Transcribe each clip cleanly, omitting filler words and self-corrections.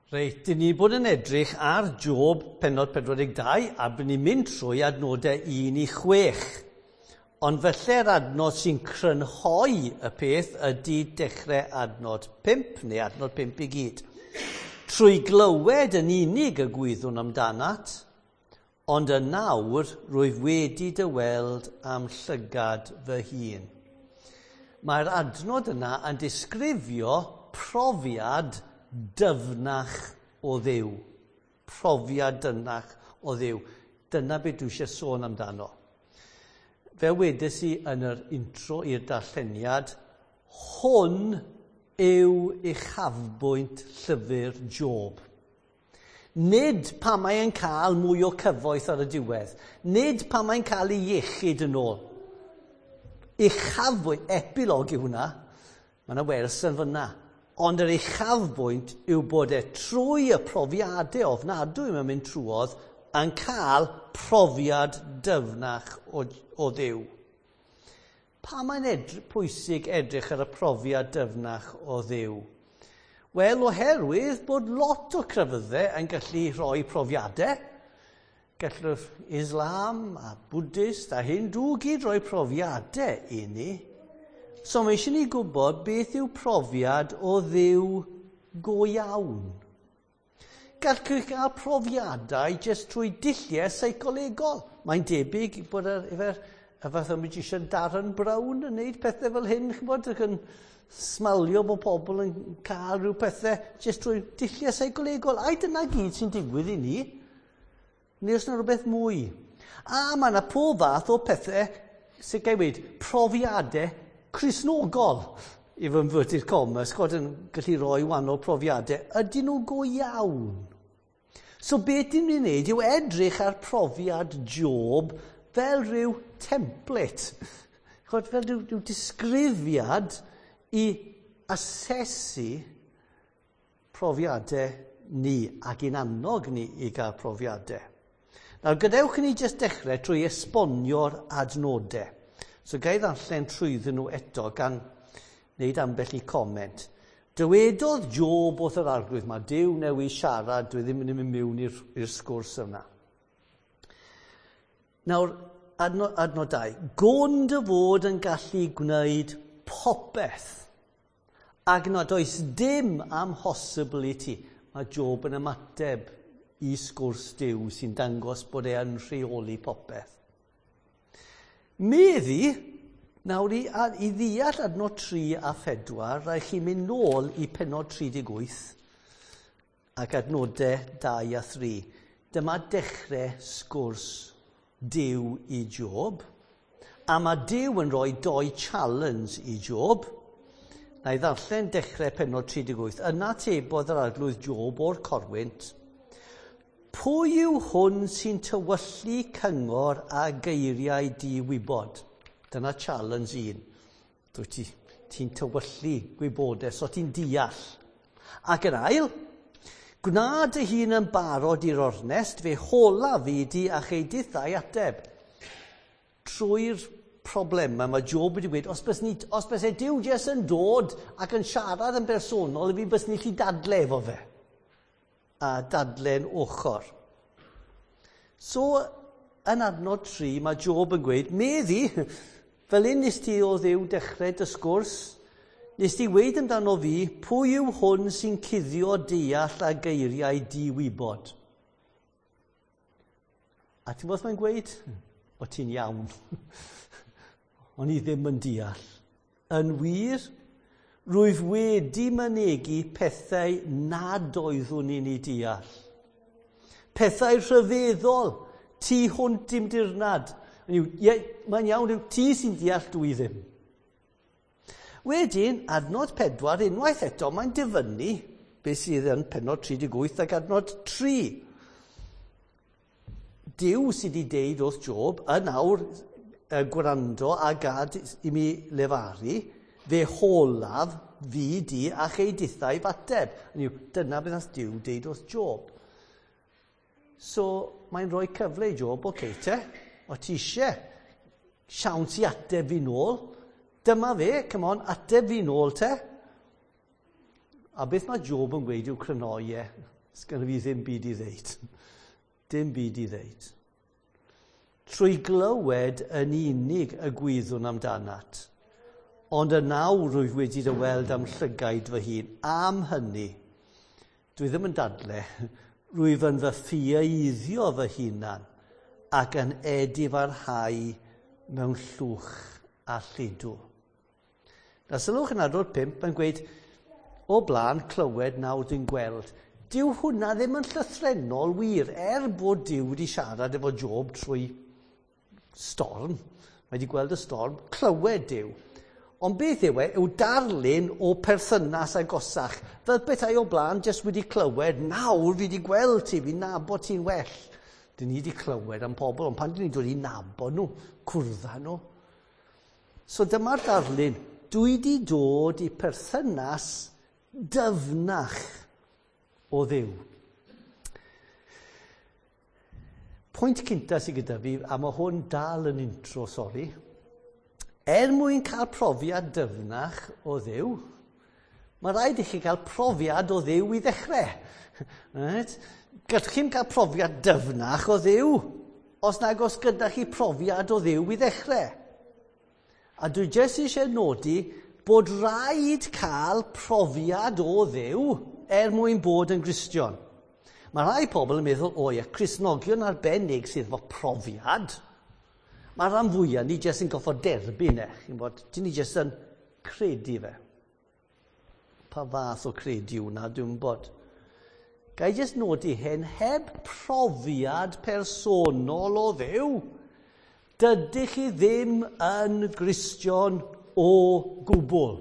Reit, dyn ni bod yn edrych ar Job pennod 42 a bydd ni'n mynd trwy adnodau 1 i 6. Ond felly'r adnod sy'n crynhoi y peth ydy dechrau adnod 5 neu adnod 5 i gyd. Trwy glywed yn unig y gwyddwn amdanat, ond y nawr rwyf wedi dyweld am llygad fy hun. Mae'r adnod yna yn disgrifio profiad dyfnach o Dduw. Profiad dyfnach o Dduw. Dyna beth dwi eisiau sôn amdano. Fe wedes i yn yr intro i'r darlleniad, hwn yw uchafbwynt llyfr Job. Nid pa mae'n cael mwy o cyfoeth ar y diwedd. Nid pa mae'n cael ei iechyd yn ôl. Uchafbwynt, epilog yw hwnna. Mae yna wers yn fyna. Ond yr uchafbwynt yw bod trwy y profiadau ofnadwy mae'n mynd trwodd yn cael profiad dyfnach o Dduw. Pa mae'n pwysig edrych ar y profiad dyfnach o Dduw? Wel, oherwydd bod lot o crefyddau yn gallu rhoi profiadau. Gallw'r Islam a Buddhist a Hindw gyd rhoi profiadau i ni. So mae eisiau ni gwybod beth yw profiad o Dduw go iawn. Gallwch gael profiadau jyst trwy dulliau seicolegol. Mae'n debyg bod y fath o magician Darren Brown yn gwneud pethau fel hyn, chybod, ac yn smalio bod pobl yn cael rhyw pethau jyst trwy dulliau seicolegol. A dyna gyd sy'n digwydd i ni. Neu os yna rhywbeth mwy. A mae yna pob fath o pethau sy'n gael wedi profiadau Crisnogol, i fy mfyrtu'r commas, chod yn gallu rhoi wahanol profiadau, ydyn nhw go iawn. So beth ni'n gwneud yw edrych ar profiad Job fel rhyw template, chod fel rhyw disgrifiad i asesu profiadau ni ac i'n annog ni i gael profiadau. Nawr, gadewch ni jyst dechrau trwy esbonio'r adnodau. So gai ddarllen trwyddyn nhw eto gan wneud ambell i comment. Dywedodd Job wrth yr arglwydd, mae Duw newydd siarad, dwi ddim yn mynd mewn i'r sgwrs yna. Nawr, adnod 2. Gwn dy fod yn gallu gwneud popeth, ac nad oes dim amhosibl i ti. Mae Job yn ymateb i sgwrs Duw sy'n dangos bod e'n rheoli popeth. Meddi, nawr i ddeall adnod 3 a 4, rhaid chi mynd nôl i pennod 38 ac adnodau 2 a 3. Dyma dechrau sgwrs Duw i Job, a mae Duw yn rhoi 2 challenge i Job. Na i ddarllen dechrau pennod 38. Yna tebodd yr arglwydd Job o'r corwynt. Pwy yw hwn sy'n tywyllu cyngor a geiriau di-wybod? Dyna challenge 1. Ti'n tywyllu gwybodaeth, so ti'n deall. Ac yn ail, gwna dy hun yn barod i'r ornest, fe hola fi di a cheidithau ateb. Trwy'r problemau mae Job wedi dweud, os bys e Duw jes yn dod ac yn siarad yn bersonol, fi bys ni chi dadle efo fe. A dadle'n ochr. So, yn adnod 3, mae Job yn gweud, meddi, fel un nes ti o Dduw dechrau dysgwrs, nes ti weid amdano fi, pwy yw hwn sy'n cuddio deall a geiriau di-wybod? A ti'n bod mae'n gweud? O ti'n iawn. O'n i ddim yn deall. Yn wir, rwyf wedi mynegu pethau nad oeddwn i'n ei deall. Pethau rhyfeddol, ti hwnt dim dirnad. Mae'n iawn, ti sy'n deall dwi ddim. Wedyn, adnod 4, unwaith eto, mae'n dyfynnu beth sydd yn pennod 38 ac adnod 3. Duw sydd wedi deud wrth Job, yn awr gwrando a gad i mi lefaru, fe holaf fi di a cheidithau fateb. Dyna beth nath Duw deud wrth Job. So, mae'n rhoi cyfle i Job, oce te, o ti eisiau siawns i ateb fi nôl, dyma fe, come on, ateb fi nôl te. A beth mae Job yn gweud yw crynoiau Sgan fi ddim byd i ddeud. Dim byd i ddeud. Trwy glywed yn unig y gwyddwn amdanat. Ond y nawr rwyf wedi dy weld am llygaid fy hun. Am hynny, dwi ddim yn dadle, rwyf yn fy ffieiddio fy hunan ac yn edifarhau mewn llwch a lludw. Na sylwch yn adrodd 5 yn gweud, o blaen clywed nawr dwi'n gweld. Dyw hwnna ddim yn llythrenol wir, bod Dyw wedi siarad efo Job trwy storm. Mae wedi gweld y storm, clywed Dyw. Ond beth yw darlun o perthynas agosach. Fel bethau o blaen jyst wedi clywed, nawr fi wedi gweld ti, fi'n nabod ti'n well. Dyn ni wedi clywed am pobl, ond pan dyn ni'n dod i nabod nhw, cwrdda nhw. So dyma'r darlun. Dwi wedi dod i perthynas dyfnach o Dduw. Pwynt cynta sydd gyda fi, a mae hwn dal yn intro, sori. Mwyn cael profiad dyfnach o Dduw, mae rhaid i chi cael profiad o Dduw i ddechrau. Right? Gallwch chi'n cael profiad dyfnach o Dduw, os nag os gyda chi profiad o Dduw i ddechrau. A dwi jyst eisiau nodi bod rhaid cael profiad o Dduw mwyn bod yn Gristion. Mae rhai pobl yn meddwl, Cristnogion arbennig sydd efo profiad. Mae rhan fwyaf ni jyst yn goffo derbyn Dyn ni jyst yn credu fe. Pa fath o credu hwnna, dwi'n bod. Gai jyst nodi hyn, heb profiad personol o Dduw, dydych chi ddim yn Gristion o gwbl.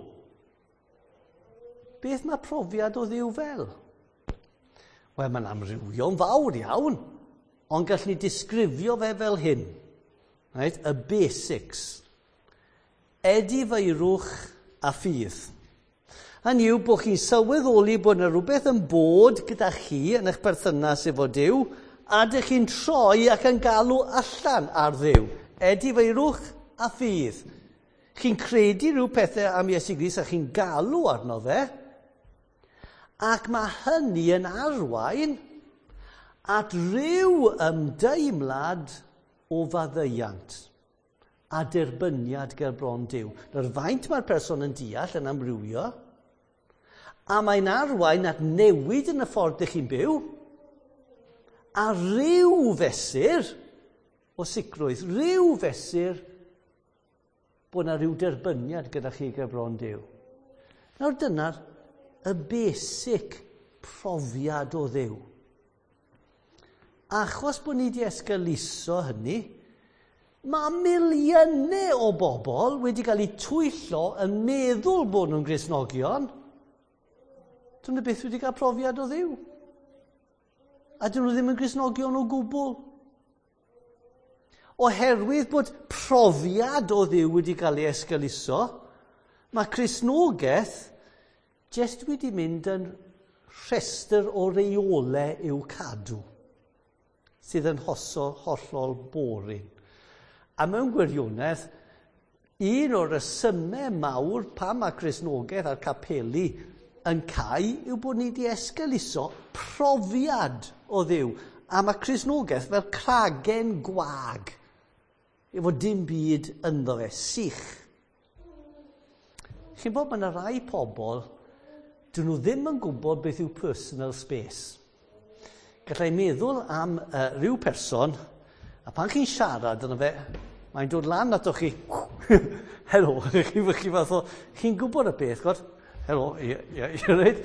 Beth mae profiad o Dduw fel? Wel, mae'n amrywio'n fawr iawn, ond gallwn ni disgrifio fe fel hyn. Right? Y basics. Edifeirwch a ffydd. Hynny yw bod chi'n sylweddoli bod yna rhywbeth yn bod gyda chi yn eich perthynas efo Duw, a dych chi'n troi ac yn galw allan ar Dduw. Edifeirwch a ffydd. Chi'n credu rhyw pethau am Iesu Grist a chi'n galw arno fe, ac mae hynny yn arwain at ryw ymdeimlad o faddeuant a derbyniad ger bron Duw. Nawr faint mae'r person yn deall yn amrywio, a mae'n arwain at newid yn y ffordd ych chi'n byw, a ryw fesur o sicrwydd, ryw fesur bod yna ryw derbyniad gyda chi ger bron Duw. Nawr dyna'r y basic profiad o Dduw. Achos bod ni wedi esgeuluso hynny, mae miliynau o bobl wedi cael eu twyllo yn meddwl bod nhw'n Gristnogion. Dyn nhw beth wedi cael profiad o Dduw. A dyn nhw ddim yn Gristnogion o gwbl. Oherwydd bod profiad o Dduw wedi cael ei esgeuluso, mae Cristnogaeth jyst wedi mynd yn rhestr o reolau i'w cadw, sydd yn hollol boring. A mewn gwirionedd, un o'r resymau mawr pan mae Cristnogaeth a'r capeli yn cau yw bod ni wedi esgeuluso profiad o Dduw. A mae Cristnogaeth fel cragen gwag, efo dim byd ynddo fe, sych. Chi'n bod mae yna rai pobl, dyn nhw ddim yn gwybod beth yw personal space. Gallai meddwl am ryw person, a pan chi'n siarad yna fe, mae'n dod lan ato chi, helo, chi'n gwybod y beth, god? Helo, ie, right?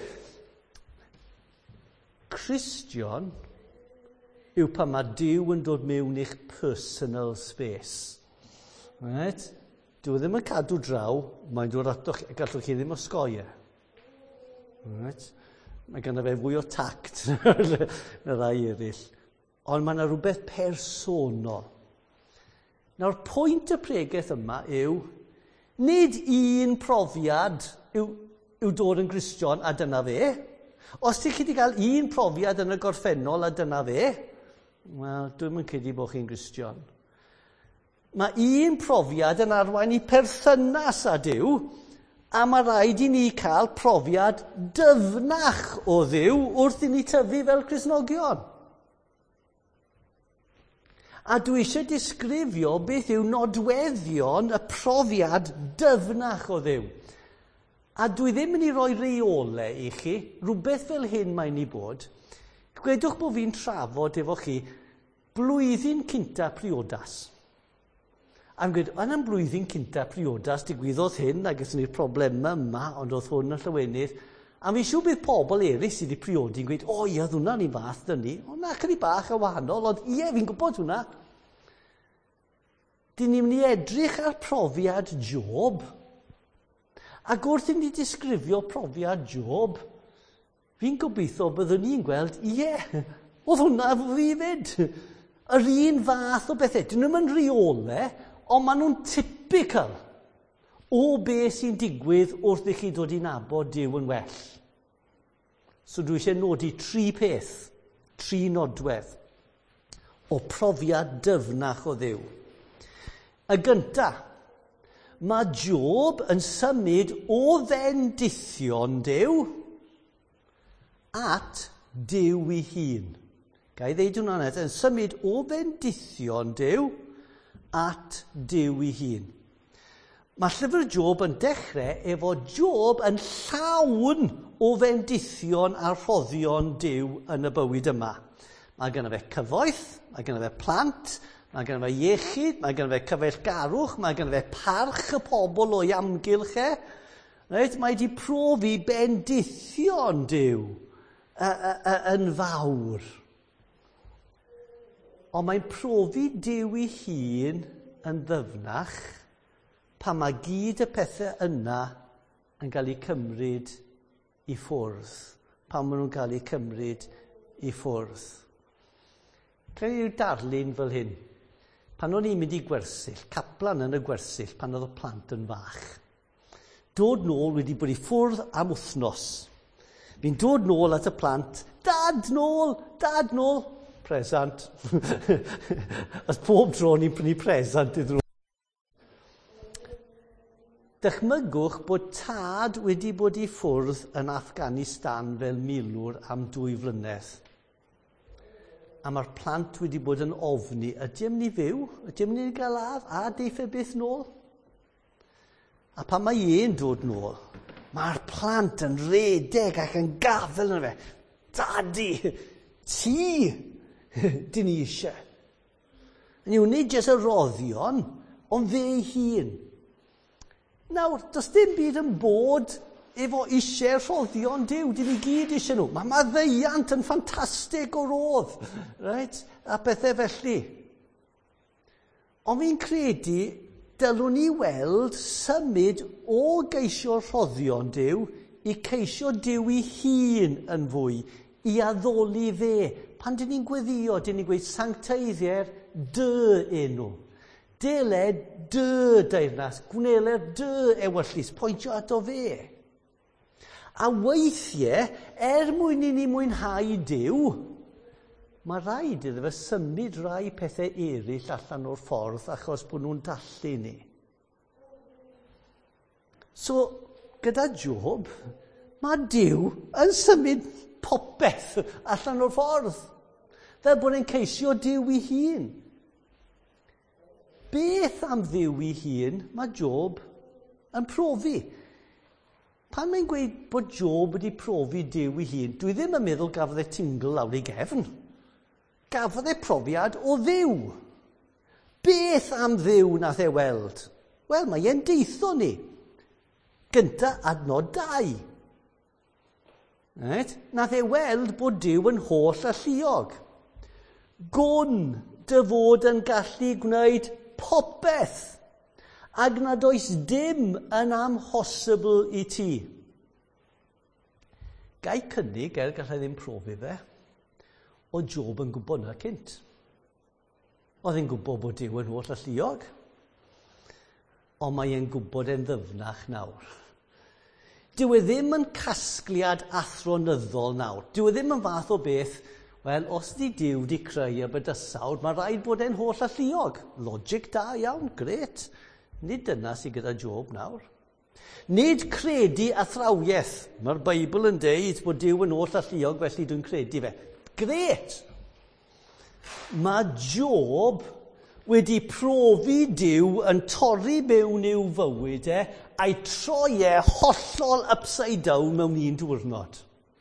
Cristion yw pan mae Duw yn dod mewn i'ch personal space. Right? Dyw ddim yn cadw draw, mae'n dod ato chi, gallwch chi ddim osgoiau. Right? Mae gynna fe fwy o tact na rai eraill. Ond mae yna rhywbeth personol. Nawr, pwynt y pregaeth yma yw, nid un profiad yw dod yn Gristion a dyna fe. Os ti chi wedi cael un profiad yn y gorffennol a dyna fe, wel, dwi'n yn credu bod chi'n Gristion. Mae un profiad yn arwain i perthynas â Duw, A mae rhaid I ni cael profiad dyfnach o Dduw wrth I ni tyfu fel Cristnogion. A dwi eisiau disgrifio beth yw nodweddion y profiad dyfnach o Dduw. A dwi ddim yn ei roi reolau I chi, rhywbeth fel hyn mae'n ei bod. Gwedwch bod fi'n trafod efo chi blwyddyn cynta priodas. A'n gweud, yn blwyddyn cynta priodas, digwyddodd hyn, a gyda ni'r problemau yma, ond oedd hwn yn llawenydd. A fi siw bydd pobl eraill sydd wedi priodi yn gweud, o ie, oedd hwnna'n ei fath dyn ni. O na, chydig bach a wahanol, ond ie, fi'n gwybod hwnna. Dyn ni'n mynd I edrych ar profiad Job. Ac wrth I ni disgrifio profiad Job, fi'n gobeithio byddwn ni'n gweld, ie, oedd hwnna fi fyd. Yr un fath o bethau. Dyn nhw'n reolau, ond maen nhw'n typical o beth sy'n digwydd wrth I chi dod I nabod Duw yn well. So dwi eisiau nodi 3 peth, 3 nodwedd o profiad dyfnach o Dduw. Y gyntaf, mae Job yn symud o fendithion Duw at Duw ei hun. Ga I ddeud hwnna'n eto, yn symud o fendithion Duw at Duw ei hun. Mae llyfr Job yn dechrau efo Job yn llawn o fendithion a rhoddion Duw yn y bywyd yma. Mae gynno fe cyfoeth, mae gynno fe plant, mae gynno fe iechyd, mae gynno fe cyfeillgarwch, mae gynno fe parch y pobl o'i amgylch e. Right? Mae wedi profi bendithion Duw yn fawr. Ond mae'n profi Duw ei hun yn ddyfnach pan mae gyd y pethau yna yn cael eu cymryd I ffwrdd. Pan maen nhw'n cael eu cymryd I ffwrdd. Creu yw darlun fel hyn. Pan o'n i'n mynd I gwersyll, caplan yn y gwersyll pan oedd y plant yn fach. Dod nôl wedi bod I ffwrdd am wythnos. Fi'n dod nôl at y plant, dad nôl, presant. As pob tro ni'n prynu presant iddyn nhw. Dychmygwch bod tad wedi bod I ffwrdd yn Afghanistan fel milwr am 2 flynedd. A mae'r plant wedi bod yn ofni, ydy yn mynd I fyw? Ydy yn mynd I gael af? A deith e byth nôl? A pan mae e'n dod nôl, mae'r plant yn redeg ac yn gafel yn fe. Daddy, ti, dyn ni eisiau. Yn yw nid jyst y roddion, ond fe ei hun. Nawr, does dim byd yn bod efo eisiau rhoddion Duw, dyn ni gyd eisiau nhw. Mae maddeiant yn ffantastig o rodd, right? A bethau felly. Ond fi'n credu, dylwn ni weld symud o geisio rhoddion Duw I ceisio Duw ei hun yn fwy, I addoli fe. Pan dyn ni'n gweddio, dyn ni'n gweud sancteiddiau'r dy enw. Deled dy deyrnas, gwneler dy ewyllus, pwyntio ato fe. A weithiau, mwyn I ni mwynhau Duw, mae rhaid iddo fe symud rai pethau eraill allan o'r ffordd achos bod nhw'n dallu ni. So, gyda Job, mae Duw yn symud popeth allan o'r ffordd. Fel bod e'n ceisio Duw ei hun. Beth am Dduw ei hun mae Job yn profi? Pan mae'n gweud bod Job wedi profi Duw ei hun, dwi ddim yn meddwl gafodd e tingl lawr ei gefn. Gafodd e profiad o Dduw. Beth am Dduw nath e weld? Wel, mae e'n deitho ni. Gynta adnod 2. Right? Nath e weld bod Duw yn holl a lluog. Gwn dy fod yn gallu gwneud popeth, ac nad oes dim yn amhosibl I ti. Gai cynnig, gallai ddim profi fe, o Job yn gwybod na cynt. Oedd e'n gwybod bod Duw yn holl a lluog, ond mae e'n gwybod e'n ddyfnach nawr. Dyw e ddim yn casgliad athronyddol nawr. Dyw e ddim yn fath o beth, wel, os di Duw di creu y bydysawd, mae rhaid bod e'n holl a lluog. Logic da iawn, gret. Nid dyna sydd gyda Job nawr. Nid credu athrawiaeth. Mae'r Beibl yn deud bod Duw yn oll alluog, felly dwi'n credu fe. Gret! Mae Job wedi profi Duw yn torri mewn i'w fywyd a'i troi hollol upside down mewn un diwrnod.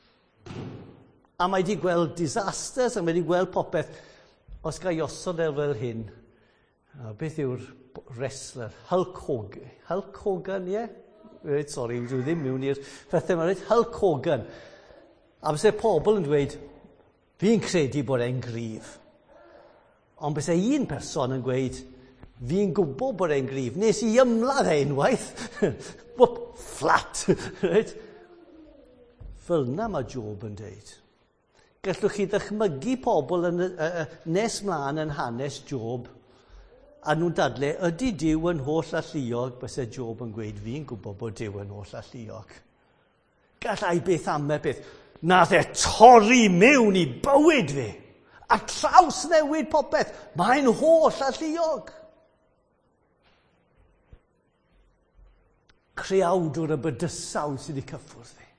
A mae wedi gweld disasters, a mae wedi gweld popeth. Os ga i osod fel hyn, beth yw'r wrestler? Hulk Hogan. Hulk Hogan, ie? Right, sorry, dwi ddim mewn i'r pethau yma. Hulk Hogan. A fyse pobl yn dweud, fi'n credu bod e'n gryf. Ond byse un person yn gweud, fi'n gwybod bod e'n gryf. Nes i ymladd unwaith. Flat. Right? Fel yna mae Job yn deud. Gallwch chi ddychmygu pobl yn, nes mlaen yn hanes Job, a nhw'n dadle, ydy Duw yn holl alluog, byse Job yn gweud, fi'n gwybod bod Duw yn holl alluog. Gallai beth am beth. Nath torri mewn i bywyd fi. A traws newid popeth. Mae'n holl alluog. Creawdwr y bydysawd sydd wedi cyffwrdd fi.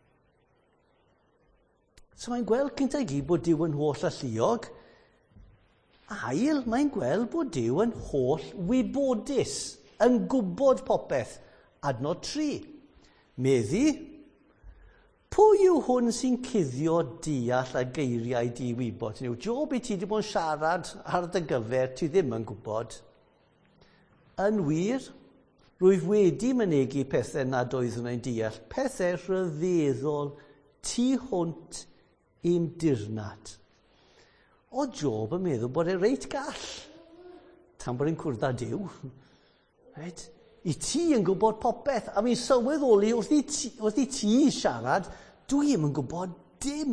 So mae'n gweld cyntaf i gyd bod Duw yn holl alluog. Ail, mae'n gweld bod Duw yn holl wybodus, yn gwybod popeth. Adnod 3. Meddu, pwy yw hwn sy'n cuddio deall a geiriau di wybod? Job, i ti wedi bod yn siarad ar dy gyfer, ti ddim yn gwybod. Yn wir, rwyf wedi mynegu pethau nad oeddwn yn deall, pethau rhyfeddol tu hwnt i'm dirnad. O Job yn meddwl bod e'n reit gall, tan bod e'n cwrdd â Duw. Right? I ti yn gwybod popeth, a mi'n sylweddoli wrth i ti siarad, dwi ddim yn gwybod dim.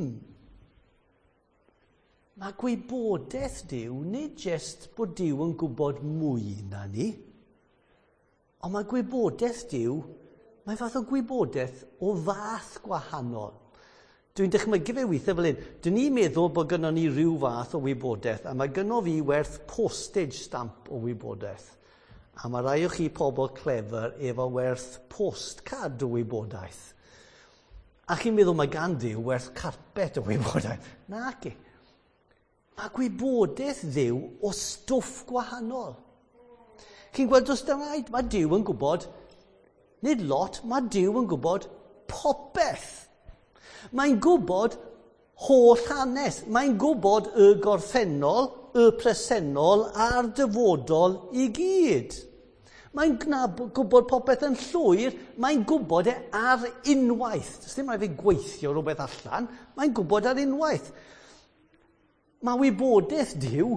Mae gwybodaeth Duw nid jyst bod Duw yn gwybod mwy na ni, ond mae gwybodaeth Duw, mae fath o gwybodaeth o fath gwahanol. Dwi'n dychmygu fe weithio fel hyn. Dyn ni'n meddwl bod gynnon ni rhyw fath o wybodaeth, a mae gynno fi werth postage stamp o wybodaeth. A mae rai o chi pobl clefer efo werth postcard o wybodaeth. A chi'n meddwl mae gan Dduw werth carpet o wybodaeth. Naci. Mae gwybodaeth Dduw o stwff gwahanol. Chi'n gweld dros dynaid, mae Duw yn gwybod, nid lot, mae Duw yn gwybod popeth. Mae'n gwybod holl hanes. Mae'n gwybod y gorffennol, y presennol a'r dyfodol i gyd. Mae'n gwybod popeth yn llwyr, mae'n gwybod ar unwaith. Does dim rhaid fi gweithio rhywbeth allan, mae'n gwybod ar unwaith. Mae wybodaeth Duw,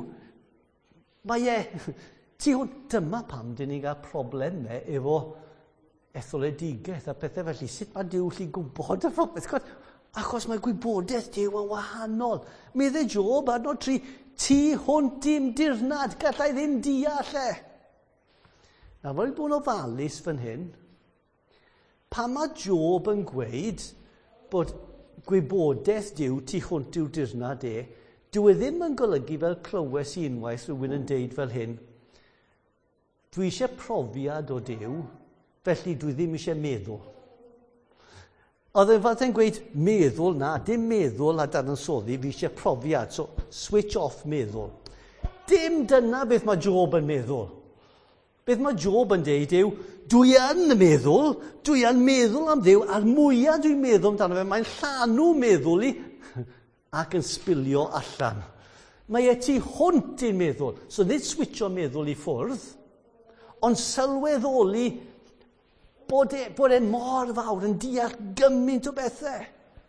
dyma pam dyn ni'n cael problemau efo etholedigaeth a pethau felly. Sut mae Duw lli gwybod y rhywbeth? Achos mae gwybodaeth Duw yn wahanol. Medde Job, adnod 3, ti hwnt dim dirnad, gallai ddim deall e. Na, fel bod yn ofalus fan hyn, pan mae Job yn gweud bod gwybodaeth Duw ti hwnt i'w dirnad dyw e ddim yn golygu fel clywes i unwaith rhywun yn deud fel hyn, dwi eisiau profiad o Duw, felly dwi ddim eisiau meddwl. Oedd e'n fath yn gweud meddwl na, dim meddwl a dadansoddi, fi eisiau profiad, so switch off meddwl. Dim dyna beth mae Job yn meddwl. Beth mae Job yn deud yw, dwi yn meddwl am Dduw, a'r mwyaf dwi'n meddwl amdano fe, mae'n llanw meddwl i ac yn sbilio allan. Mae tu hwnt i'n meddwl, so nid switcho meddwl i ffwrdd, ond sylweddoli bod e'n mor fawr yn deall gymaint o bethau.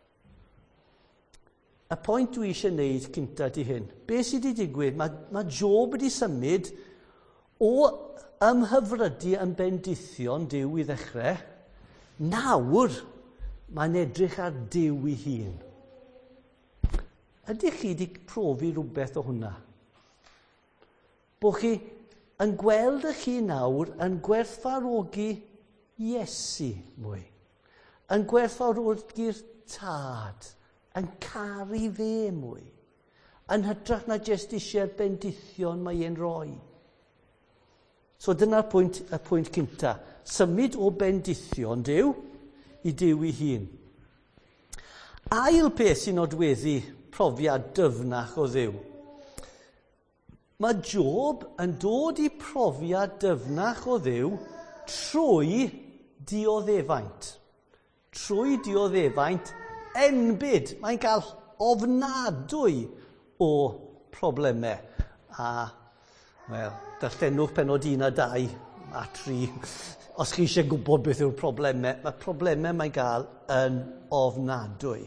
Y pwynt dwi eisiau gwneud cyntaf di hyn. Be sydd wedi digwydd? Mae Job wedi symud o ymhyfrydu yn bendithion Duw i ddechrau. Nawr, mae'n edrych ar Duw ei hun. Ydych chi wedi profi rhywbeth o hwnna? Bod chi yn gweld eich chi nawr yn gwerthfawrogi Iesu mwy. Yn gwerthfawrogi'r tad. Yn caru fe mwy. Yn hytrach na jyst eisiau'r bendithion mae e'n rhoi. So dyna'r pwynt cynta. Symud o bendithion Duw i Duw ei hun. Ail beth sy'n nodweddu profiad dyfnach o Dduw. Mae Job yn dod i profiad dyfnach o Dduw trwy dioddefaint. Trwy dioddefaint enbyd. Mae'n cael ofnadwy o problemau. A, darllenwch pennod 1 a 2 a 3. Os chi eisiau gwybod beth yw'r problemau, mae problemau mae'n cael yn ofnadwy.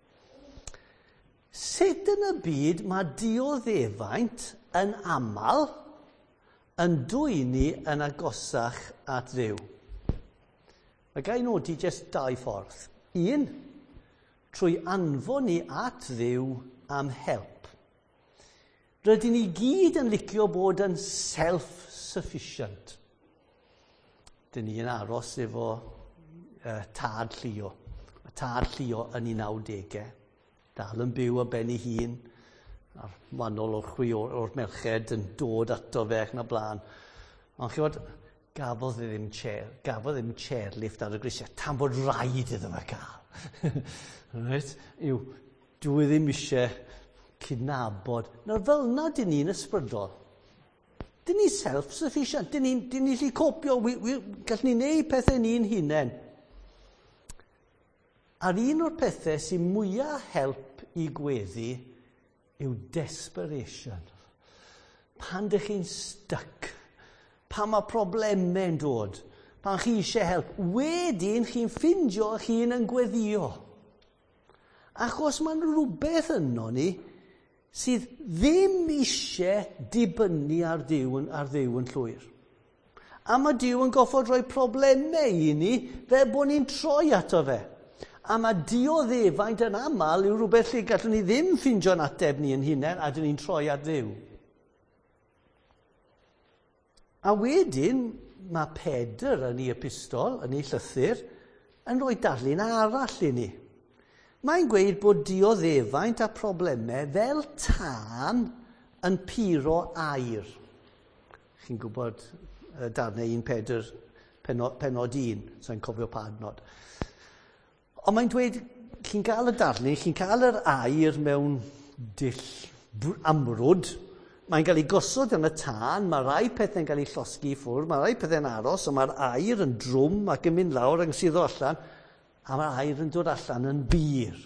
Sut yn y byd mae dioddefaint yn aml yn dwyni yn agosach at Dduw? Mae gai nodi jyst 2 ffordd. 1, trwy anfon ni at Dduw am help. Rydyn ni gyd yn licio bod yn self-sufficient. Dyn ni yn aros efo tad Llio. Mae tad Llio yn 1990. Dal yn byw ar ben ei hun. A'r manol o'r merched yn dod ato fe ac yn y blaen. Ond chi fod, gafodd ddim chairlift ar y grisiau, tan bod rhaid iddo fe cael. Right? Dwi ddim eisiau cydnabod. Nawr fel na dyn ni'n ysbrydol. Dyn ni self-sufficient. Dyn ni lli copio. Gallwn ni wneud pethau ni'n hunain. A'r un o'r pethau sy'n mwyaf help i gweddi yw desperation. Pan dych chi'n stuck. Pan mae problemau yn dod. Pan chi eisiau help. Wedyn chi'n ffindio eich hun yn gweddio. Achos mae'n rhywbeth yno ni sydd ddim eisiau dibynnu ar Dduw yn llwyr. A mae Dduw yn goffod rhoi problemau i ni fel bod ni'n troi ato fe. A mae dioddefaint yn aml yw rhywbeth lle gallwn ni ddim ffindio'n ateb ni yn hunain a dyn ni'n troi at Dduw. A wedyn mae Pedr yn ei epistol, yn ei llythyr, yn rhoi darlun arall i ni. Mae'n gweud bod dioddefaint a problemau fel tân yn puro air. Chi'n gwybod darnau 1 Pedr pennod 1, so i'n cofio pa adnod. Ond mae'n dweud, chi'n cael y darlun, chi'n cael yr air mewn dull amrwd. Mae'n cael ei gosod yn y tân, mae rai pethau'n cael ei llosgu i ffwrdd, mae rai pethau'n aros, ond mae'r air yn drwm ac yn mynd lawr ac yn suddo allan, a mae'r air yn dod allan yn bir.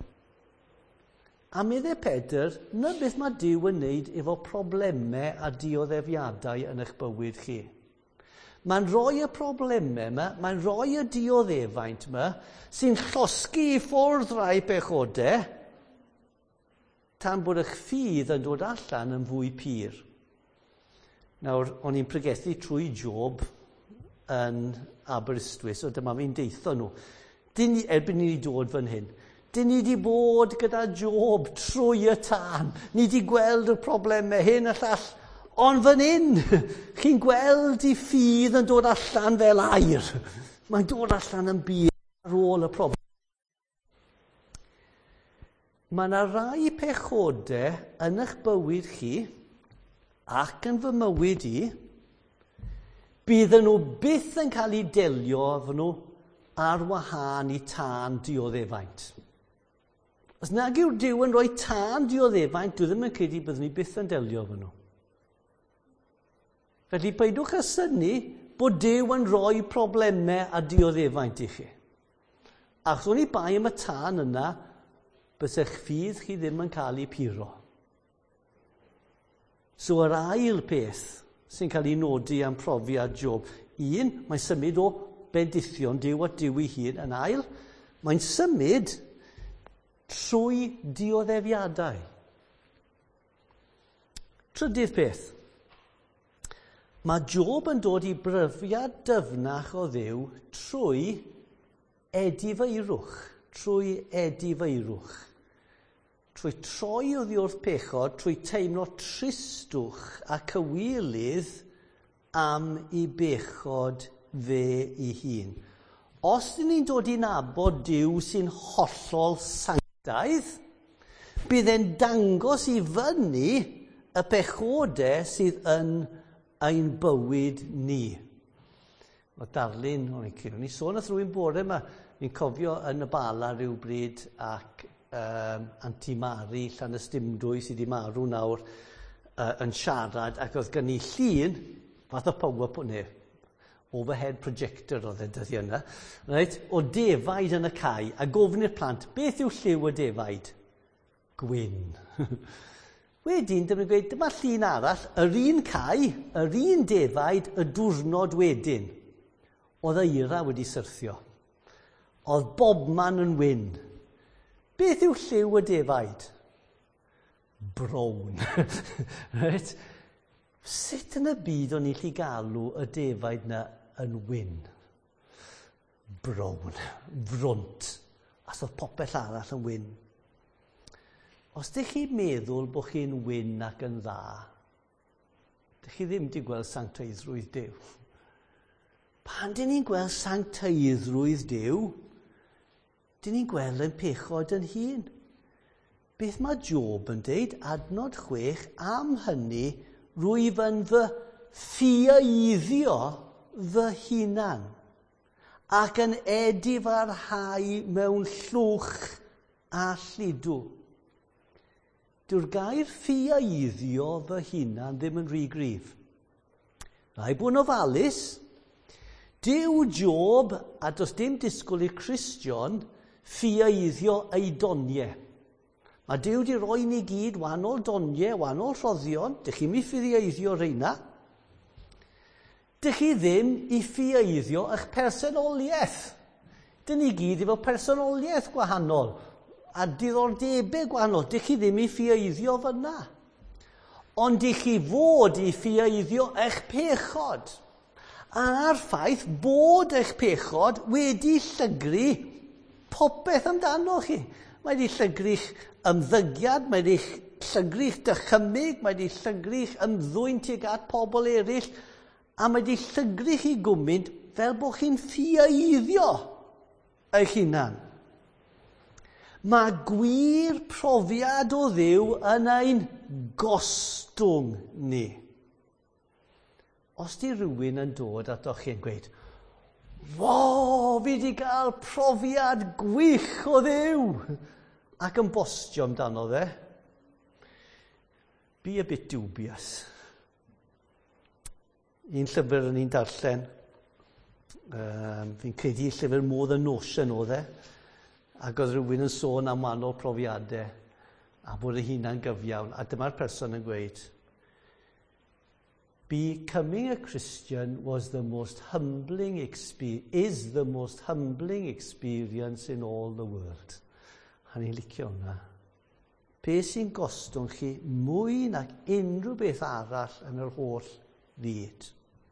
A meddai Pedr, na beth mae Duw yn wneud efo problemau a dioddefiadau yn eich bywyd chi. Mae'n rhoi y problemau yma, mae'n rhoi y dioddefaint yma, sy'n llosgu i ffwrdd rai pechodau, tan bod eich ffydd yn dod allan yn fwy pur. Nawr, o'n i'n pregethu trwy Job yn Aberystwyth, so dyma fi'n deitho nhw. Erbyn ni wedi dod fan hyn. Dyn ni wedi bod gyda Job trwy y tân. Ni wedi gweld y problemau hyn a llall. Ond fan hyn, chi'n gweld I ffydd yn dod allan fel air. Mae'n dod allan yn byd ar ôl y problem. Mae yna rai pechodau yn eich bywyd chi ac yn fy mywyd I, bydd nhw byth yn cael ei delio efo nhw ar wahân I tân dioddefaint. Os nag yw'r Duw yn rhoi tân dioddefaint, dwi ddim yn credu byddwn ni byth yn delio efo nhw. Felly peidwch â synnu bod Duw yn rhoi problemau a dioddefaint I chi. Achos o'n I bai am y tân yna, bys eich ffydd chi ddim yn cael ei puro. So yr ail peth sy'n cael ei nodi am profiad Job. 1, mae'n symud o bendithion Duw at Duw ei hun. Yn ail, mae'n symud trwy dioddefiadau. Trydydd peth. Mae Job yn dod I bryfiad dyfnach o Dduw trwy edifeirwch. Trwy edifeirwch. Trwy troi oddi wrth pechod, trwy teimlo tristwch a cywilydd am I bechod fe ei hun. Os dyn ni'n dod I nabod Duw sy'n hollol sanctaidd, bydd e'n dangos I fyny y pechodau sydd yn ein bywyd ni. O darlun, o'n i sôn wrth rhywun bore yma, ni'n cofio yn y Bala rhywbryd ac Aunty Mari, Llanys Dimdwy sydd wedi marw nawr, yn siarad, ac oedd gen i llun, fath o PowerPoint, overhead projector oedd e dyddi yna, right, o defaid yn y cae, a gofyn i'r plant, beth yw lliw y defaid? Gwyn. Wedyn, dyma'n gweud, dyma llun arall, yr un cae, yr un defaid, y diwrnod wedyn. Oedd eira wedi syrthio. Oedd bobman yn wyn. Beth yw lliw y defaid? Brown. Right? Sut yn y byd o'n i lli galw y defaid na yn wyn? Brown. Frwnt. As oedd popeth arall yn wyn. Os ydych chi'n meddwl bod chi'n wyn ac yn dda, ydych chi ddim wedi gweld sancteiddrwydd Duw. Pan dyn ni'n gweld sancteiddrwydd Duw, dyn ni'n gweld yn pechod yn hun. Beth mae Job yn deud, adnod 6, am hynny, rwyf yn fy ffieiddio fy hunan, ac yn edifarhau mewn llwch a lludw. Dyw'r gair ffieiddio fy hunan ddim yn rhy gryf. Rai bod yn ofalus, Dyw Job, a does dim disgwyl i'r Cristion, ffieiddio ei doniau. Mae Dyw wedi rhoi ni gyd wahanol doniau, wahanol rhoddion, dych chi'n mi ffieiddio reina. Dych chi ddim i ffieiddio eich personoliaeth. Dyn ni gyd efo personoliaeth gwahanol a diddordebau gwahanol. Dych chi ddim i ffieiddio fyna. Ond dych chi fod i ffieiddio eich pechod. A'r ffaith bod eich pechod wedi llygru popeth amdano chi. Mae wedi llygru'ch ymddygiad, mae wedi llygru'ch dychymyg, mae wedi llygru'ch ymddwyn tuag at pobl eraill, a mae wedi llygru chi gwmynt fel bod chi'n ffieiddio eich hunan. Mae gwir profiad o Dduw yn ein gostwng ni. Os di rhywun yn dod ato chi'n gweud, wow, fi wedi cael profiad gwych o Dduw, ac yn bostio amdano fe, be a bit dubious. Un llyfr yn un darllen, fi'n credu llyfr More Than Ocean oedd e, ac oedd rhywun yn sôn am wahanol profiadau, a bod y hunan gyfiawn, a dyma'r person yn gweud, becoming a Christian is the most humbling experience in all the world. A ni'n licio hwnna. Be sy'n gostwng chi mwy nag unrhyw beth arall yn yr holl fyd.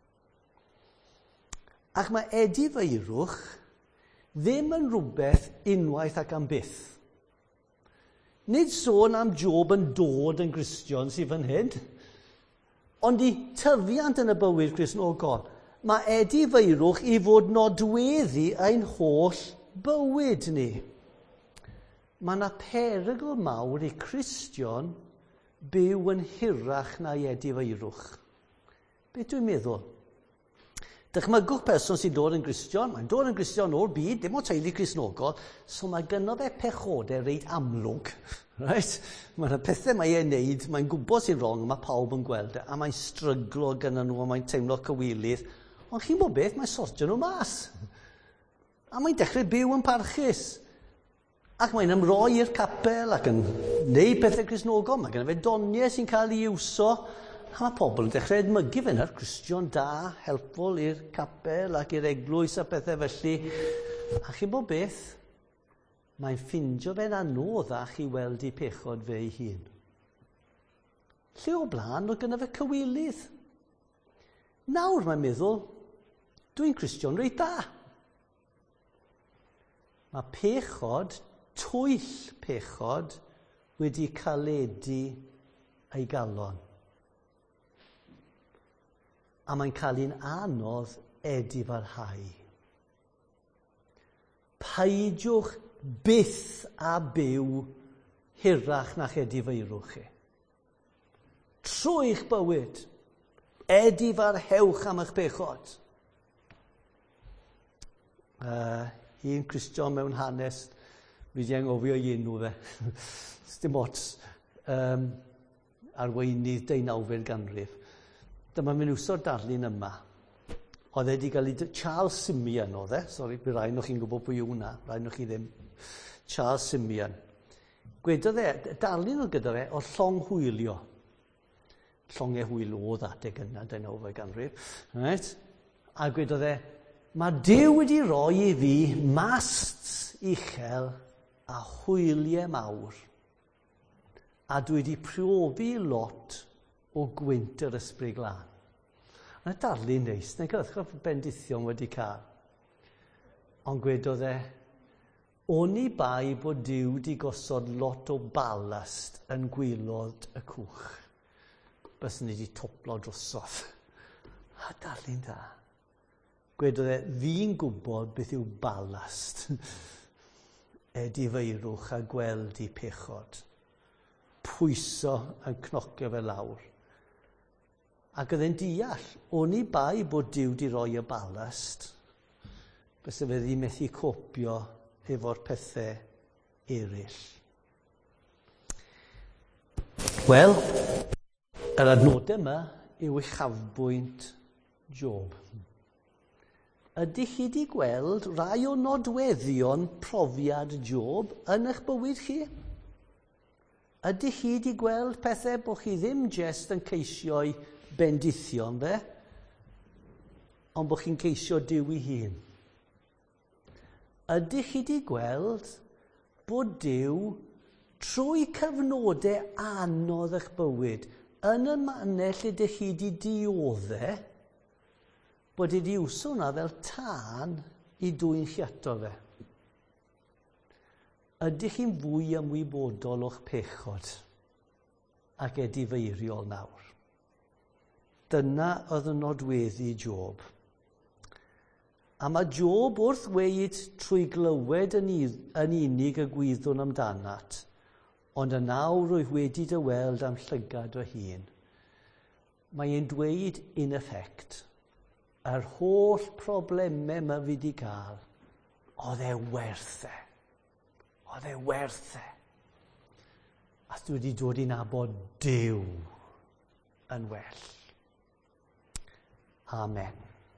Ac mae edifeirwch ddim yn rhywbeth unwaith ac am byth. Nid sôn am Job yn dod yn Gristion sydd fan hyn, ond i tyfiant yn y bywyd Cristnogol. Mae edifeirwch i fod nodweddu ein holl bywyd ni. Mae yna perygl mawr i Cristion byw yn hirach na edifeirwch. Beth dwi'n meddwl? Dychmygwch person sy'n dod yn Gristion, mae'n dod yn Gristion o'r byd, dim o teulu Cristnogol, so mae gynno fe pechodau reit amlwg. Right? Mae'n pethau mae'n neud, mae'n gwybod sy'n wrong, mae pawb yn gweld e, a mae'n stryglo gyda nhw, a mae'n teimlo cywilydd. Ond chi'n bod beth, mae'n sortio nhw mas. A mae'n dechrau byw yn parchus. Ac mae'n ymroi i'r capel ac yn neud pethau Cristnogol. Mae gen fe doniau sy'n cael ei iwso. A mae pobl yn dechrau edmygu fe na'r Cristion da, helpful i'r capel ac i'r eglwys a pethau felly. A chi'n bod beth? Mae'n ffindio fe'n anoddach i weld i pechod fe ei hun. Lle o blaen oedd gyda fe cywilydd. Nawr mae'n meddwl, dwi'n Cristion reit da. Mae pechod, twyll pechod, wedi caledu ei galon. A mae'n cael un anodd edifarhau. Peidiwch byth a byw hirach na edifeirwch chi. Trwy'ch bywyd. Edifarhewch am eich pechod. Un Christian mewn hanes, fi di anghofio i enw fe. Dim ots arweinydd 19 ganrif. Dyma mynd wso'r darlun yma. Oedd wedi cael ei... Charles Simeon oedd e. Sori, bydd rhaid nhw chi'n gwybod pwy yw hwnna. Rhaid nhw chi ddim. Charles Simeon. Gwedodd e, darlun oedd gyda fe, o llong hwylio. Llongau hwyl oedd adeg yna, 19 ganrif. Right? A gwedodd e, mae Duw wedi rhoi i fi masts uchel a hwyliau mawr. A dwi wedi priofi lot o gwynt yr ysbryd glân. Yna darlun neis, neu gyrchaf bendithion wedi cael. Ond gwedodd e, o'n i bai bod Duw wedi gosod lot o balast yn gwylod y cwch. Bys ni wedi toplo drosodd. A darlun da. Gwedodd e, fi'n gwybod beth yw balast. Edifeirwch a gweld i pechod. Pwyso yn cnocio fe lawr. Ac oedd e'n deall, o'n i bai bod Duw wedi rhoi y balast, bys fe ddim methu copio efo'r pethau eraill. Wel, yr adnodau yma yw uchafbwynt Job. Ydych chi wedi gweld rai o nodweddion profiad Job yn eich bywyd chi? Ydych chi wedi gweld pethau bod chi ddim jyst yn ceisio'i bendithion fe, ond bod chi'n ceisio Duw ei hun? Ydych chi wedi gweld bod Duw trwy cyfnodau anodd eich bywyd, yn y mannau lle ydych chi wedi dioddau, bod wedi iwso hwnna fel tân i dwy'n chi ato fe? Ydych chi'n fwy ymwybodol o'ch pechod ac edifeiriol nawr? Dyna oedd yn nodweddu Job. A mae Job wrth weid trwy glywed yn unig y gwyddwn amdanat, ond y nawr rwyf wedi dy weld am llygad o hun. Mae e'n dweud in effect, yr holl problemau yma fi wedi cael, oedd e werth e. Oedd e werth e. A dwi wedi dod i nabod Duw yn well. Amen.